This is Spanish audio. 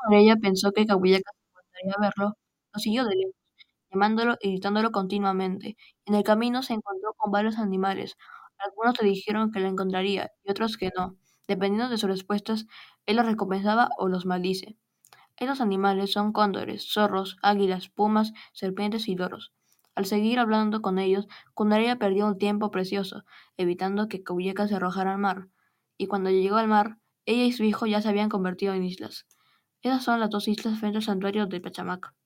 Cuando ella pensó que Cahuyaca se encantaría verlo, lo siguió de lejos, llamándolo y gritándolo continuamente. En el camino se encontró con varios animales. Algunos le dijeron que lo encontraría y otros que no. Dependiendo de sus respuestas, él los recompensaba o los maldice. Estos animales son cóndores, zorros, águilas, pumas, serpientes y loros. Al seguir hablando con ellos, Cundaraya perdió un tiempo precioso, evitando que Cahuyeca se arrojara al mar. Y cuando llegó al mar, ella y su hijo ya se habían convertido en islas. Esas son las dos islas frente al santuario de Pachamac.